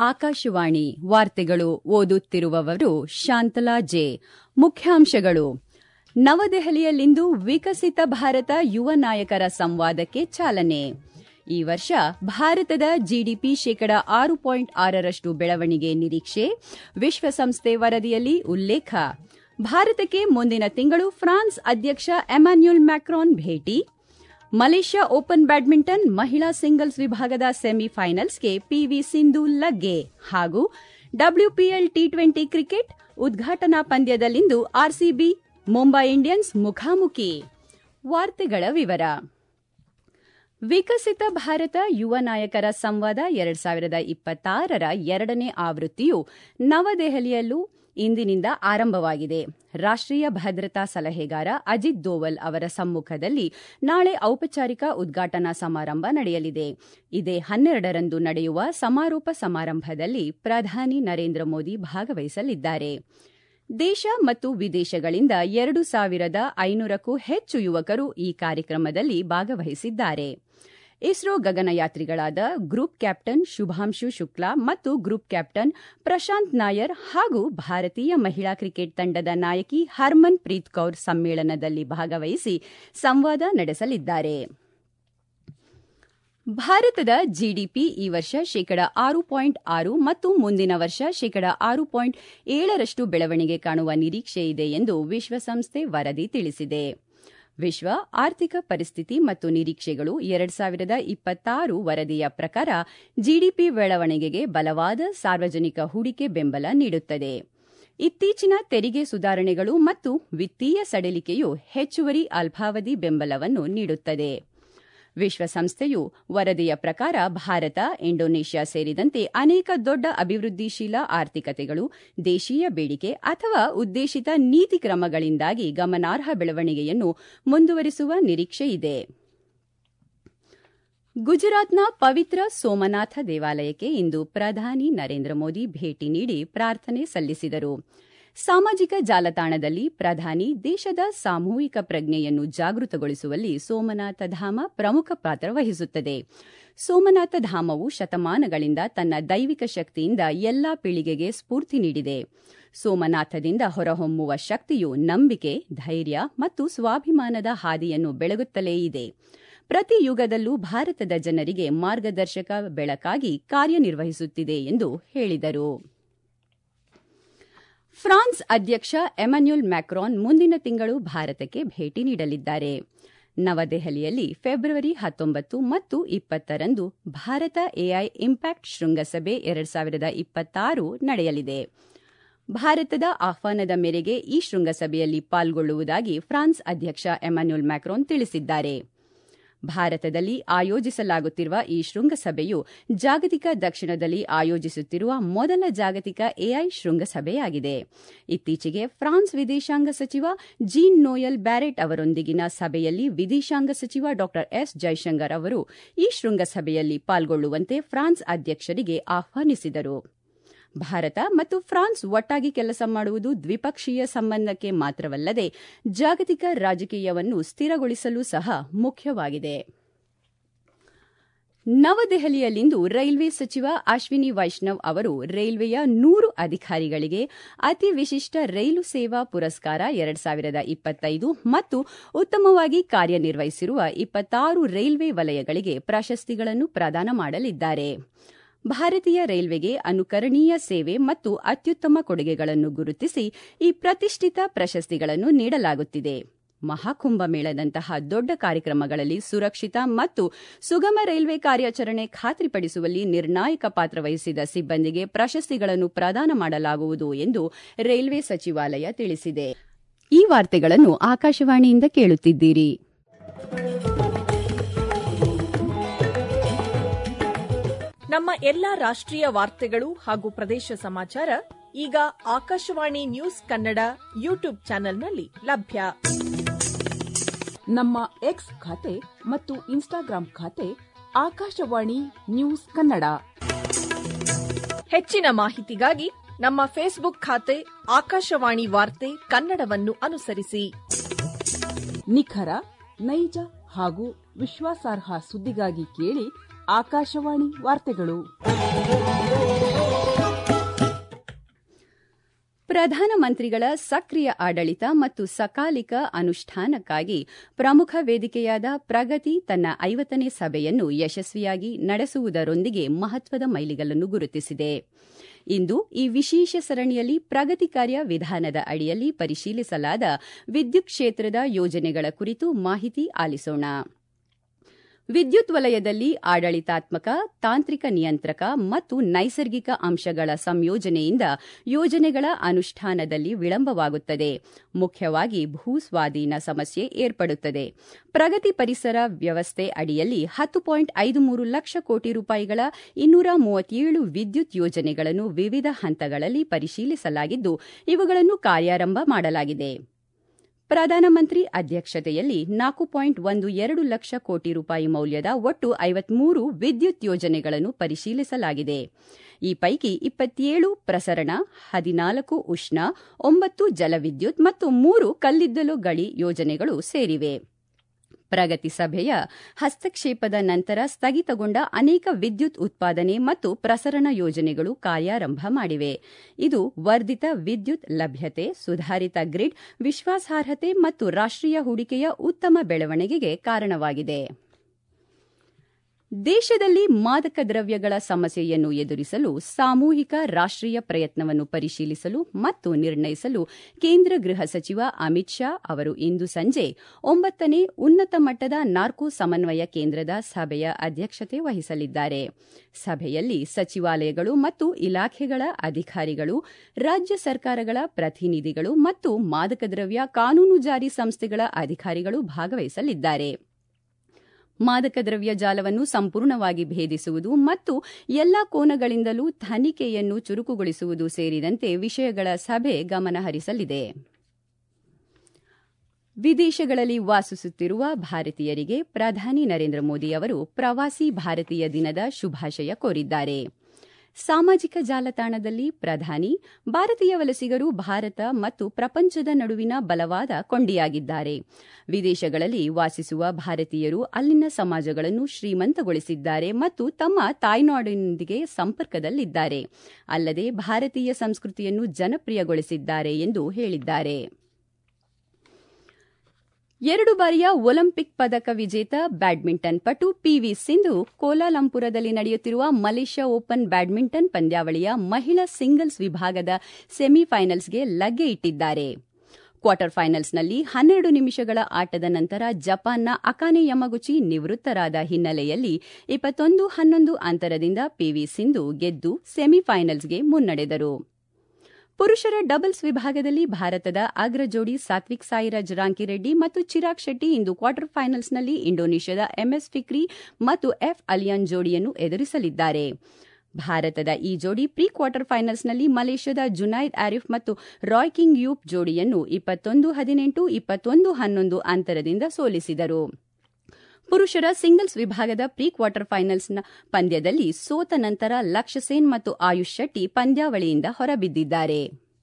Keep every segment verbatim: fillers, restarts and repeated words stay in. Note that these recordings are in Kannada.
ಆಕಾಶವಾಣಿ ವಾರ್ತೆಗಳು ಓದುತ್ತಿರುವವರು ಶಾಂತಲಾ ಜೆ. ಮುಖ್ಯಾಂಶಗಳು. ನವದೆಹಲಿಯಲ್ಲಿಂದು ವಿಕಸಿತ ಭಾರತ ಯುವ ನಾಯಕರ ಸಂವಾದಕ್ಕೆ ಚಾಲನೆ. ಈ ವರ್ಷ ಭಾರತದ ಜಿಡಿಪಿ ಶೇಕಡ ಆರು ಪಾಯಿಂಟ್ ಆರರಷ್ಟು ಬೆಳವಣಿಗೆ ನಿರೀಕ್ಷೆ, ವಿಶ್ವಸಂಸ್ಥೆ ವರದಿಯಲ್ಲಿ ಉಲ್ಲೇಖ. ಭಾರತಕ್ಕೆ ಮುಂದಿನ ತಿಂಗಳು ಫ್ರಾನ್ಸ್ ಅಧ್ಯಕ್ಷ ಎಮ್ಯಾನ್ಯುಯಲ್ ಮ್ಯಾಕ್ರಾನ್ ಭೇಟಿ. ಮಲೇಷ್ಯಾ ಓಪನ್ ಬ್ಯಾಡ್ಮಿಂಟನ್ ಮಹಿಳಾ ಸಿಂಗಲ್ಸ್ ವಿಭಾಗದ ಸೆಮಿಫೈನಲ್ಸ್ಗೆ ಪಿವಿ ಸಿಂಧು ಲಗ್ಗೆ. ಹಾಗೂ ಡಬ್ಲ್ಯೂಪಿಎಲ್ ಟಿ ಟ್ವೆಂಟಿ ಕ್ರಿಕೆಟ್ ಉದ್ಘಾಟನಾ ಪಂದ್ಯದಲ್ಲಿಂದು ಆರ್ಸಿಬಿ ಮುಂಬೈ ಇಂಡಿಯನ್ಸ್ ಮುಖಾಮುಖಿ. ವಾರ್ತೆಗಳ ವಿವರ. ವಿಕಸಿತ ಭಾರತ ಯುವ ನಾಯಕರ ಸಂವಾದ ಎರಡ್ ಸಾವಿರದ ಇಪ್ಪತ್ತಾರರ ಎರಡನೇ ಆವೃತ್ತಿಯು ನವದೆಹಲಿಯಲ್ಲೂ ಇಂದಿನಿಂದ ಆರಂಭವಾಗಿದೆ. ರಾಷ್ಟ್ರೀಯ ಭದ್ರತಾ ಸಲಹೆಗಾರ ಅಜಿತ್ ದೋವಲ್ ಅವರ ಸಮ್ಮುಖದಲ್ಲಿ ನಾಳೆ ಔಪಚಾರಿಕ ಉದ್ಘಾಟನಾ ಸಮಾರಂಭ ನಡೆಯಲಿದೆ. ಇದೇ ಹನ್ನೆರಡರಂದು ನಡೆಯುವ ಸಮಾರೋಪ ಸಮಾರಂಭದಲ್ಲಿ ಪ್ರಧಾನಿ ನರೇಂದ್ರ ಮೋದಿ ಭಾಗವಹಿಸಲಿದ್ದಾರೆ. ದೇಶ ಮತ್ತು ವಿದೇಶಗಳಿಂದ ಎರಡು ಸಾವಿರದ ಐನೂರಕ್ಕೂ ಹೆಚ್ಚು ಯುವಕರು ಈ ಕಾರ್ಯಕ್ರಮದಲ್ಲಿ ಭಾಗವಹಿಸಿದ್ದಾರೆ. ಇಸ್ರೋ ಗಗನಯಾತ್ರಿಗಳಾದ ಗ್ರೂಪ್ ಕ್ಯಾಪ್ಟನ್ ಶುಭಾಂಶು ಶುಕ್ಲಾ ಮತ್ತು ಗ್ರೂಪ್ ಕ್ಯಾಪ್ಟನ್ ಪ್ರಶಾಂತ್ ನಾಯರ್ ಹಾಗೂ ಭಾರತೀಯ ಮಹಿಳಾ ಕ್ರಿಕೆಟ್ ತಂಡದ ನಾಯಕಿ ಹರ್ಮನ್ ಪ್ರೀತ್ ಕೌರ್ ಸಮ್ಮೇಳನದಲ್ಲಿ ಭಾಗವಹಿಸಿ ಸಂವಾದ ನಡೆಸಲಿದ್ದಾರೆ. ಭಾರತದ ಜಿಡಿಪಿ ಈ ವರ್ಷ ಶೇಕಡ ಆರು ಪಾಯಿಂಟ್ ಆರು ಮತ್ತು ಮುಂದಿನ ವರ್ಷ ಶೇಕಡ ಆರು ಪಾಯಿಂಟ್ ಏಳರಷ್ಟು ಬೆಳವಣಿಗೆ ಕಾಣುವ ನಿರೀಕ್ಷೆಯಿದೆ ಎಂದು ವಿಶ್ವಸಂಸ್ಥೆ ವರದಿ ತಿಳಿಸಿದೆ. ವಿಶ್ವ ಆರ್ಥಿಕ ಪರಿಸ್ಥಿತಿ ಮತ್ತು ನಿರೀಕ್ಷೆಗಳು ಎರಡ್ ಸಾವಿರದ ಇಪ್ಪತ್ತಾರು ವರದಿಯ ಪ್ರಕಾರ ಜಿಡಿಪಿ ಬೆಳವಣಿಗೆಗೆ ಬಲವಾದ ಸಾರ್ವಜನಿಕ ಹೂಡಿಕೆ ಬೆಂಬಲ ನೀಡುತ್ತದೆ. ಇತ್ತೀಚಿನ ತೆರಿಗೆ ಸುಧಾರಣೆಗಳು ಮತ್ತು ವಿತ್ತೀಯ ಸಡಿಲಿಕೆಯು ಹೆಚ್ಚುವರಿ ಅಲ್ಪಾವಧಿ ಬೆಂಬಲವನ್ನು ನೀಡುತ್ತದೆ. ವಿಶ್ವಸಂಸ್ಥೆಯು ವರದಿಯ ಪ್ರಕಾರ ಭಾರತ, ಇಂಡೋನೇಷ್ಯಾ ಸೇರಿದಂತೆ ಅನೇಕ ದೊಡ್ಡ ಅಭಿವೃದ್ಧಿಶೀಲ ಆರ್ಥಿಕತೆಗಳು ದೇಶೀಯ ಬೇಡಿಕೆ ಅಥವಾ ಉದ್ದೇಶಿತ ನೀತಿ ಕ್ರಮಗಳಿಂದಾಗಿ ಗಮನಾರ್ಹ ಬೆಳವಣಿಗೆಯನ್ನು ಮುಂದುವರಿಸುವ ನಿರೀಕ್ಷೆಯಿದೆ. ಗುಜರಾತ್ನ ಪವಿತ್ರ ಸೋಮನಾಥ ದೇವಾಲಯಕ್ಕೆ ಇಂದು ಪ್ರಧಾನಿ ನರೇಂದ್ರ ಮೋದಿ ಭೇಟಿ ನೀಡಿ ಪ್ರಾರ್ಥನೆ ಸಲ್ಲಿಸಿದರು. ಸಾಮಾಜಿಕ ಜಾಲತಾಣದಲ್ಲಿ ಪ್ರಧಾನಿ ದೇಶದ ಸಾಮೂಹಿಕ ಪ್ರಜ್ಞೆಯನ್ನು ಜಾಗೃತಗೊಳಿಸುವಲ್ಲಿ ಸೋಮನಾಥ ಧಾಮ ಪ್ರಮುಖ ಪಾತ್ರ ವಹಿಸುತ್ತದೆ. ಸೋಮನಾಥ ಧಾಮವು ಶತಮಾನಗಳಿಂದ ತನ್ನ ದೈವಿಕ ಶಕ್ತಿಯಿಂದ ಎಲ್ಲಾ ಪೀಳಿಗೆಗೆ ಸ್ಫೂರ್ತಿ ನೀಡಿದೆ. ಸೋಮನಾಥದಿಂದ ಹೊರಹೊಮ್ಮುವ ಶಕ್ತಿಯು ನಂಬಿಕೆ, ಧೈರ್ಯ ಮತ್ತು ಸ್ವಾಭಿಮಾನದ ಹಾದಿಯನ್ನು ಬೆಳಗುತ್ತಲೇ ಇದೆ. ಪ್ರತಿ ಯುಗದಲ್ಲೂ ಭಾರತದ ಜನರಿಗೆ ಮಾರ್ಗದರ್ಶಕ ಬೆಳಕಾಗಿ ಕಾರ್ಯನಿರ್ವಹಿಸುತ್ತಿದೆ ಎಂದು ಹೇಳಿದರು. ಫ್ರಾನ್ಸ್ ಅಧ್ಯಕ್ಷ ಎಮ್ಯಾನ್ಯುಯಲ್ ಮ್ಯಾಕ್ರಾನ್ ಮುಂದಿನ ತಿಂಗಳು ಭಾರತಕ್ಕೆ ಭೇಟಿ ನೀಡಲಿದ್ದಾರೆ. ನವದೆಹಲಿಯಲ್ಲಿ ಫೆಬ್ರವರಿ ಹತ್ತೊಂಬತ್ತು ಮತ್ತು ಇಪ್ಪತ್ತರಂದು ಭಾರತ ಎಐ ಇಂಪ್ಯಾಕ್ಟ್ ಶೃಂಗಸಭೆ ಎರಡ್ ಸಾವಿರದ ಇಪ್ಪತ್ತಾರು ನಡೆಯಲಿದೆ. ಭಾರತದ ಆಹ್ವಾನದ ಮೇರೆಗೆ ಈ ಶೃಂಗಸಭೆಯಲ್ಲಿ ಪಾಲ್ಗೊಳ್ಳುವುದಾಗಿ ಫ್ರಾನ್ಸ್ ಅಧ್ಯಕ್ಷ ಎಮ್ಯಾನ್ಯುಯಲ್ ಮ್ಯಾಕ್ರಾನ್ ತಿಳಿಸಿದ್ದಾರೆ. ಭಾರತದಲ್ಲಿ ಆಯೋಜಿಸಲಾಗುತ್ತಿರುವ ಈ ಶೃಂಗಸಭೆಯು ಜಾಗತಿಕ ದಕ್ಷಿಣದಲ್ಲಿ ಆಯೋಜಿಸುತ್ತಿರುವ ಮೊದಲ ಜಾಗತಿಕ ಎಐ ಶೃಂಗಸಭೆಯಾಗಿದೆ. ಇತ್ತೀಚೆಗೆ ಫ್ರಾನ್ಸ್ ವಿದೇಶಾಂಗ ಸಚಿವ ಜೀನ್ ನೋಯಲ್ ಬ್ಯಾರೆಟ್ ಅವರೊಂದಿಗಿನ ಸಭೆಯಲ್ಲಿ ವಿದೇಶಾಂಗ ಸಚಿವ ಡಾ ಎಸ್ ಜೈಶಂಕರ್ ಅವರು ಈ ಶೃಂಗಸಭೆಯಲ್ಲಿ ಪಾಲ್ಗೊಳ್ಳುವಂತೆ ಫ್ರಾನ್ಸ್ ಅಧ್ಯಕ್ಷರಿಗೆ ಆಹ್ವಾನಿಸಿದರು. ಭಾರತ ಮತ್ತು ಫ್ರಾನ್ಸ್ ಒಟ್ಟಾಗಿ ಕೆಲಸ ಮಾಡುವುದು ದ್ವಿಪಕ್ಷೀಯ ಸಂಬಂಧಕ್ಕೆ ಮಾತ್ರವಲ್ಲದೆ ಜಾಗತಿಕ ರಾಜಕೀಯವನ್ನು ಸ್ಥಿರಗೊಳಿಸಲು ಸಹ ಮುಖ್ಯವಾಗಿದೆ. ನವದೆಹಲಿಯಲ್ಲಿಂದು ರೈಲ್ವೆ ಸಚಿವ ಅಶ್ವಿನಿ ವೈಷ್ಣವ್ ಅವರು ರೈಲ್ವೆಯ ನೂರು ಅಧಿಕಾರಿಗಳಿಗೆ ಅತಿ ವಿಶಿಷ್ಟ ರೈಲು ಸೇವಾ ಪುರಸ್ಕಾರ ಎರಡ್ ಸಾವಿರದ ಇಪ್ಪತ್ತೈದು ಮತ್ತು ಉತ್ತಮವಾಗಿ ಕಾರ್ಯನಿರ್ವಹಿಸಿರುವ ಇಪ್ಪತ್ತಾರು ರೈಲ್ವೆ ವಲಯಗಳಿಗೆ ಪ್ರಶಸ್ತಿಗಳನ್ನು ಪ್ರದಾನ ಮಾಡಲಿದ್ದಾರೆ. ಭಾರತೀಯ ರೈಲ್ವೆಗೆ ಅನುಕರಣೀಯ ಸೇವೆ ಮತ್ತು ಅತ್ಯುತ್ತಮ ಕೊಡುಗೆಗಳನ್ನು ಗುರುತಿಸಿ ಈ ಪ್ರತಿಷ್ಠಿತ ಪ್ರಶಸ್ತಿಗಳನ್ನು ನೀಡಲಾಗುತ್ತಿದೆ. ಮಹಾಕುಂಭಮೇಳದಂತಹ ದೊಡ್ಡ ಕಾರ್ಯಕ್ರಮಗಳಲ್ಲಿ ಸುರಕ್ಷಿತ ಮತ್ತು ಸುಗಮ ರೈಲ್ವೆ ಕಾರ್ಯಾಚರಣೆ ಖಾತ್ರಿಪಡಿಸುವಲ್ಲಿ ನಿರ್ಣಾಯಕ ಪಾತ್ರ ವಹಿಸಿದ ಸಿಬ್ಬಂದಿಗೆ ಪ್ರಶಸ್ತಿಗಳನ್ನು ಪ್ರದಾನ ಮಾಡಲಾಗುವುದು ಎಂದು ರೈಲ್ವೆ ಸಚಿವಾಲಯ ತಿಳಿಸಿದೆ. ಈ ವಾರ್ತೆಗಳನ್ನು ಆಕಾಶವಾಣಿಯಿಂದ ಕೇಳುತ್ತಿದ್ದೀರಿ. ನಮ್ಮ ಎಲ್ಲಾ ರಾಷ್ಟ್ರೀಯ ವಾರ್ತೆಗಳು ಹಾಗೂ ಪ್ರದೇಶ ಸಮಾಚಾರ ಈಗ ಆಕಾಶವಾಣಿ ನ್ಯೂಸ್ ಕನ್ನಡ ಯೂಟ್ಯೂಬ್ ಚಾನೆಲ್ನಲ್ಲಿ ಲಭ್ಯ. ನಮ್ಮ ಎಕ್ಸ್ ಖಾತೆ ಮತ್ತು ಇನ್ಸ್ಟಾಗ್ರಾಂ ಖಾತೆ ಆಕಾಶವಾಣಿ ನ್ಯೂಸ್ ಕನ್ನಡ. ಹೆಚ್ಚಿನ ಮಾಹಿತಿಗಾಗಿ ನಮ್ಮ ಫೇಸ್ಬುಕ್ ಖಾತೆ ಆಕಾಶವಾಣಿ ವಾರ್ತೆ ಕನ್ನಡವನ್ನು ಅನುಸರಿಸಿ. ನಿಖರ, ನೈಜ ಹಾಗೂ ವಿಶ್ವಾಸಾರ್ಹ ಸುದ್ದಿಗಾಗಿ ಕೇಳಿ ಆಕಾಶವಾಣಿ ವಾರ್ತೆಗಳು. ಪ್ರಧಾನಮಂತ್ರಿಗಳ ಸಕ್ರಿಯ ಆಡಳಿತ ಮತ್ತು ಸಕಾಲಿಕ ಅನುಷ್ಠಾನಕ್ಕಾಗಿ ಪ್ರಮುಖ ವೇದಿಕೆಯಾದ ಪ್ರಗತಿ ತನ್ನ ಐವತ್ತನೇ ಸಭೆಯನ್ನು ಯಶಸ್ವಿಯಾಗಿ ನಡೆಸುವುದರೊಂದಿಗೆ ಮಹತ್ವದ ಮೈಲಿಗಲ್ಲನ್ನು ಗುರುತಿಸಿದೆ. ಇಂದು ಈ ವಿಶೇಷ ಸರಣಿಯಲ್ಲಿ ಪ್ರಗತಿ ಕಾರ್ಯ ವಿಧಾನದ ಅಡಿಯಲ್ಲಿ ಪರಿಶೀಲಿಸಲಾದ ವಿದ್ಯುತ್ ಕ್ಷೇತ್ರದ ಯೋಜನೆಗಳ ಕುರಿತು ಮಾಹಿತಿ ಆಲಿಸೋಣ. ವಿದ್ಯುತ್ ವಲಯದಲ್ಲಿ ಆಡಳಿತಾತ್ಮಕ, ತಾಂತ್ರಿಕ ನಿಯಂತ್ರಕ ಮತ್ತು ನೈಸರ್ಗಿಕ ಅಂಶಗಳ ಸಂಯೋಜನೆಯಿಂದ ಯೋಜನೆಗಳ ಅನುಷ್ಠಾನದಲ್ಲಿ ವಿಳಂಬವಾಗುತ್ತದೆ. ಮುಖ್ಯವಾಗಿ ಭೂಸ್ವಾಧೀನ ಸಮಸ್ಯೆ ಏರ್ಪಡುತ್ತದೆ. ಪ್ರಗತಿ ಪರಿಸರ ವ್ಯವಸ್ಥೆ ಅಡಿಯಲ್ಲಿ ಹತ್ತು ಪಾಯಿಂಟ್ ಐದು ಮೂರು ಲಕ್ಷ ಕೋಟಿ ರೂಪಾಯಿಗಳ ಇನ್ನೂರ ಮೂವತ್ತೇಳು ವಿದ್ಯುತ್ ಯೋಜನೆಗಳನ್ನು ವಿವಿಧ ಹಂತಗಳಲ್ಲಿ ಪರಿಶೀಲಿಸಲಾಗಿದ್ದು, ಇವುಗಳನ್ನು ಕಾರ್ಯಾರಂಭ ಮಾಡಲಾಗಿದೆ. ಪ್ರಧಾನಮಂತ್ರಿ ಅಧ್ಯಕ್ಷತೆಯಲ್ಲಿ ನಾಲ್ಕು ಪಾಯಿಂಟ್ ಒಂದು ಎರಡು ಲಕ್ಷ ಕೋಟಿ ರೂಪಾಯಿ ಮೌಲ್ಯದ ಒಟ್ಟು ಐವತ್ಮೂರು ವಿದ್ಯುತ್ ಯೋಜನೆಗಳನ್ನು ಪರಿಶೀಲಿಸಲಾಗಿದೆ. ಈ ಪೈಕಿ ಇಪ್ಪತ್ತೇಳು ಪ್ರಸರಣ, ಹದಿನಾಲ್ಕು ಉಷ್ಣ, ಒಂಬತ್ತು ಜಲವಿದ್ಯುತ್ ಮತ್ತು ಮೂರು ಕಲ್ಲಿದ್ದಲು ಗಣಿ ಯೋಜನೆಗಳು ಸೇರಿವೆ. ಪ್ರಗತಿ ಸಭೆಯ ಹಸ್ತಕ್ಷೇಪದ ನಂತರ ಸ್ಥಗಿತಗೊಂಡ ಅನೇಕ ವಿದ್ಯುತ್ ಉತ್ಪಾದನೆ ಮತ್ತು ಪ್ರಸರಣ ಯೋಜನೆಗಳು ಕಾರ್ಯಾರಂಭ ಮಾಡಿವೆ. ಇದು ವರ್ಧಿತ ವಿದ್ಯುತ್ ಲಭ್ಯತೆ, ಸುಧಾರಿತ ಗ್ರಿಡ್ ವಿಶ್ವಾಸಾರ್ಹತೆ ಮತ್ತು ರಾಷ್ಟ್ರೀಯ ಹೂಡಿಕೆಯ ಉತ್ತಮ ಬೆಳವಣಿಗೆಗೆ ಕಾರಣವಾಗಿದೆ. ದೇಶದಲ್ಲಿ ಮಾದಕ ದ್ರವ್ಯಗಳ ಸಮಸ್ಯೆಯನ್ನು ಎದುರಿಸಲು ಸಾಮೂಹಿಕ ರಾಷ್ಟ್ರೀಯ ಪ್ರಯತ್ನವನ್ನು ಪರಿಶೀಲಿಸಲು ಮತ್ತು ನಿರ್ಣಯಿಸಲು ಕೇಂದ್ರ ಗೃಹ ಸಚಿವ ಅಮಿತ್ ಶಾ ಅವರು ಇಂದು ಸಂಜೆ ಒಂಬತ್ತನೇ ಉನ್ನತ ಮಟ್ಟದ ನಾರ್ಕೋ ಸಮನ್ವಯ ಕೇಂದ್ರದ ಸಭೆಯ ಅಧ್ಯಕ್ಷತೆ ವಹಿಸಲಿದ್ದಾರೆ. ಸಭೆಯಲ್ಲಿ ಸಚಿವಾಲಯಗಳು ಮತ್ತು ಇಲಾಖೆಗಳ ಅಧಿಕಾರಿಗಳು, ರಾಜ್ಯ ಸರ್ಕಾರಗಳ ಪ್ರತಿನಿಧಿಗಳು ಮತ್ತು ಮಾದಕ ದ್ರವ್ಯ ಕಾನೂನು ಜಾರಿ ಸಂಸ್ಥೆಗಳ ಅಧಿಕಾರಿಗಳು ಭಾಗವಹಿಸಲಿದ್ದಾರೆ. ಮಾದಕ ದ್ರವ್ಯ ಜಾಲವನ್ನು ಸಂಪೂರ್ಣವಾಗಿ ಭೇದಿಸುವುದು ಮತ್ತು ಎಲ್ಲಾ ಕೋನಗಳಿಂದಲೂ ತನಿಖೆಯನ್ನು ಚುರುಕುಗೊಳಿಸುವುದು ಸೇರಿದಂತೆ ವಿಷಯಗಳ ಸಭೆ ಗಮನಹರಿಸಲಿದೆ. ವಿದೇಶಗಳಲ್ಲಿ ವಾಸಿಸುತ್ತಿರುವ ಭಾರತೀಯರಿಗೆ ಪ್ರಧಾನಿ ನರೇಂದ್ರ ಮೋದಿ ಅವರು ಪ್ರವಾಸಿ ಭಾರತೀಯ ದಿನದ ಶುಭಾಶಯ ಕೋರಿದ್ದಾರೆ. ಸಾಮಾಜಿಕ ಜಾಲತಾಣದಲ್ಲಿ ಪ್ರಧಾನಿ, ಭಾರತೀಯ ವಲಸಿಗರು ಭಾರತ ಮತ್ತು ಪ್ರಪಂಚದ ನಡುವಿನ ಬಲವಾದ ಕೊಂಡಿಯಾಗಿದ್ದಾರೆ. ವಿದೇಶಗಳಲ್ಲಿ ವಾಸಿಸುವ ಭಾರತೀಯರು ಅಲ್ಲಿನ ಸಮಾಜಗಳನ್ನು ಶ್ರೀಮಂತಗೊಳಿಸಿದ್ದಾರೆ ಮತ್ತು ತಮ್ಮ ತಾಯ್ನಾಡಿನೊಂದಿಗೆ ಸಂಪರ್ಕದಲ್ಲಿದ್ದಾರೆ. ಅಲ್ಲದೆ ಭಾರತೀಯ ಸಂಸ್ಕೃತಿಯನ್ನು ಜನಪ್ರಿಯಗೊಳಿಸಿದ್ದಾರೆ ಎಂದು ಹೇಳಿದ್ದಾರೆ. ಎರಡು ಬಾರಿಯ ಒಲಿಂಪಿಕ್ ಪದಕ ವಿಜೇತ ಬ್ಯಾಡ್ಮಿಂಟನ್ ಪಟು ಪಿವಿ ಸಿಂಧು ಕೋಲಾಲಂಪುರದಲ್ಲಿ ನಡೆಯುತ್ತಿರುವ ಮಲೇಷ್ಯಾ ಓಪನ್ ಬ್ಯಾಡ್ಮಿಂಟನ್ ಪಂದ್ಯಾವಳಿಯ ಮಹಿಳಾ ಸಿಂಗಲ್ಸ್ ವಿಭಾಗದ ಸೆಮಿಫೈನಲ್ಸ್ಗೆ ಲಗ್ಗೆ ಇಟ್ಟಿದ್ದಾರೆ. ಕ್ವಾರ್ಟರ್ ಫೈನಲ್ಸ್ನಲ್ಲಿ ಹನ್ನೆರಡು ನಿಮಿಷಗಳ ಆಟದ ನಂತರ ಜಪಾನ್ನ ಅಕಾನೆ ಯಮಗುಚಿ ನಿವೃತ್ತರಾದ ಹಿನ್ನೆಲೆಯಲ್ಲಿ ಇಪ್ಪತ್ತೊಂದು ಹನ್ನೊಂದು ಅಂತರದಿಂದ ಪಿವಿ ಸಿಂಧು ಗೆದ್ದು ಸೆಮಿಫೈನಲ್ಸ್ಗೆ ಮುನ್ನಡೆದರು. ಪುರುಷರ ಡಬಲ್ಸ್ ವಿಭಾಗದಲ್ಲಿ ಭಾರತದ ಅಗ್ರ ಜೋಡಿ ಸಾತ್ವಿಕ್ ಸಾಯಿರಾಜ್ ರಾಂಕಿರೆಡ್ಡಿ ಮತ್ತು ಚಿರಾಗ್ ಶೆಟ್ಟಿ ಇಂದು ಕ್ವಾರ್ಟರ್ ಫೈನಲ್ಸ್ನಲ್ಲಿ ಇಂಡೋನೇಷ್ಯಾದ ಎಂಎಸ್ ಫಿಕ್ರಿ ಮತ್ತು ಎಫ್ ಅಲಿಯಾನ್ ಜೋಡಿಯನ್ನು ಎದುರಿಸಲಿದ್ದಾರೆ. ಭಾರತದ ಈ ಜೋಡಿ ಪ್ರೀ ಕ್ವಾರ್ಟರ್ ಫೈನಲ್ಸ್ನಲ್ಲಿ ಮಲೇಷ್ಯಾದ ಜುನೈದ್ ಆರಿಫ್ ಮತ್ತು ರಾಯ್ ಕಿಂಗ್ ಯೂಪ್ ಜೋಡಿಯನ್ನು ಇಪ್ಪತ್ತೊಂದು ಹದಿನೆಂಟು, ಇಪ್ಪತ್ತೊಂದು ಹನ್ನೊಂದು ಅಂತರದಿಂದ ಸೋಲಿಸಿದರು. ಪುರುಷರ ಸಿಂಗಲ್ಸ್ ವಿಭಾಗದ ಪ್ರೀ ಕ್ವಾರ್ಟರ್ ಫೈನಲ್ಸ್ನ ಪಂದ್ಯದಲ್ಲಿ ಸೋತ ನಂತರ ಲಕ್ಷ್ಯ ಸೇನ್ ಮತ್ತು ಆಯುಷ್ ಶೆಟ್ಟಿ ಪಂದ್ಯಾವಳಿಯಿಂದ ಹೊರಬಿದ್ದಿದ್ದಾರೆ.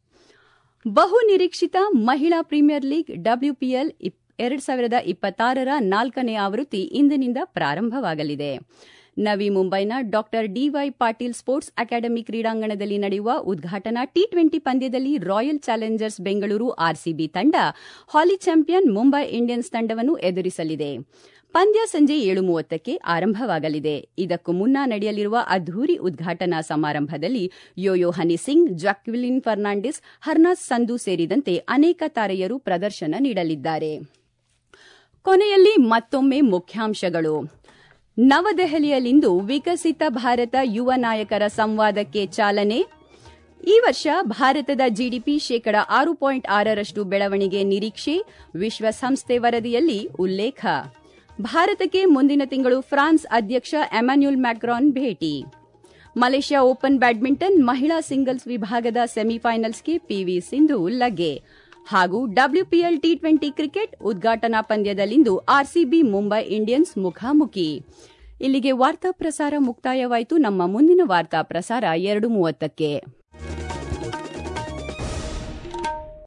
ಬಹು ನಿರೀಕ್ಷಿತ ಮಹಿಳಾ ಪ್ರೀಮಿಯರ್ ಲೀಗ್ ಡಬ್ಲ್ಯೂಪಿಎಲ್ ಎರಡು ಸಾವಿರದ ಇಪ್ಪತ್ತಾರರ ನಾಲ್ಕನೇ ಆವೃತ್ತಿ ಇಂದಿನಿಂದ ಪ್ರಾರಂಭವಾಗಲಿದೆ. ನವಿ ಮುಂಬೈನ ಡಾ ಡಿವೈ ಪಾಟೀಲ್ ಸ್ಪೋರ್ಟ್ಸ್ ಅಕಾಡೆಮಿ ಕ್ರೀಡಾಂಗಣದಲ್ಲಿ ನಡೆಯುವ ಉದ್ಘಾಟನಾ ಟಿ ಟ್ವೆಂಟಿ ಪಂದ್ಯದಲ್ಲಿ ರಾಯಲ್ ಚಾಲೆಂಜರ್ಸ್ ಬೆಂಗಳೂರು ಆರ್ಸಿಬಿ ತಂಡ ಹಾಲಿ ಚಾಂಪಿಯನ್ ಮುಂಬೈ ಇಂಡಿಯನ್ಸ್ ತಂಡವನ್ನು ಎದುರಿಸಲಿದೆ. ಪಂದ್ಯ ಸಂಜೆ ಏಳು ಮೂವತ್ತಕ್ಕೆ ಆರಂಭವಾಗಲಿದೆ. ಇದಕ್ಕೂ ಮುನ್ನ ನಡೆಯಲಿರುವ ಅದ್ದೂರಿ ಉದ್ಘಾಟನಾ ಸಮಾರಂಭದಲ್ಲಿ ಯೋಯೋ ಹನಿ ಸಿಂಗ್, ಜಾಕ್ವಿಲಿನ್ ಫರ್ನಾಂಡಿಸ್, ಹರ್ನಾಸ್ ಸಂಧು ಸೇರಿದಂತೆ ಅನೇಕ ತಾರೆಯರು ಪ್ರದರ್ಶನ ನೀಡಲಿದ್ದಾರೆ. ಕೊನೆಯಲ್ಲಿ ಮತ್ತೊಮ್ಮೆ ಮುಖ್ಯಾಂಶಗಳು. ನವದೆಹಲಿಯಲ್ಲಿಂದು ವಿಕಸಿತ ಭಾರತ ಯುವ ನಾಯಕರ ಸಂವಾದಕ್ಕೆ ಚಾಲನೆ. ಈ ವರ್ಷ ಭಾರತದ ಜಿಡಿಪಿ ಶೇಕಡ ಆರು ಪಾಯಿಂಟ್ ಆರರಷ್ಟು ಬೆಳವಣಿಗೆ ನಿರೀಕ್ಷೆ, ವಿಶ್ವಸಂಸ್ಥೆ ವರದಿಯಲ್ಲಿ ಉಲ್ಲೇಖ. ಭಾರತಕ್ಕೆ ಮುಂದಿನ ತಿಂಗಳು ಫ್ರಾನ್ಸ್ ಅಧ್ಯಕ್ಷ ಎಮಾನ್ಯುಯಲ್ ಮ್ಯಾಕ್ರಾನ್ ಭೇಟಿ. ಮಲೇಷ್ಯಾ ಓಪನ್ ಬ್ಯಾಡ್ಮಿಂಟನ್ ಮಹಿಳಾ ಸಿಂಗಲ್ಸ್ ವಿಭಾಗದ ಸೆಮಿಫೈನಲ್ಸ್ಗೆ ಪಿವಿ ಸಿಂಧು ಲಗ್ಗೆ. ಹಾಗೂ ಡಬ್ಲ್ಯೂಪಿಎಲ್ ಟಿ ಟ್ವೆಂಟಿ ಕ್ರಿಕೆಟ್ ಉದ್ಘಾಟನಾ ಪಂದ್ಯದಲ್ಲಿಂದು ಆರ್ಸಿಬಿ ಮುಂಬೈ ಇಂಡಿಯನ್ಸ್ ಮುಖಾಮುಖಿ. ಇಲ್ಲಿಗೆ ವಾರ್ತಾ ಪ್ರಸಾರ ಮುಕ್ತಾಯವಾಯಿತು. ನಮ್ಮ ಮುಂದಿನ ವಾರ್ತಾ ಪ್ರಸಾರ ಎರಡು ಮೂವತ್ತಕ್ಕೆ.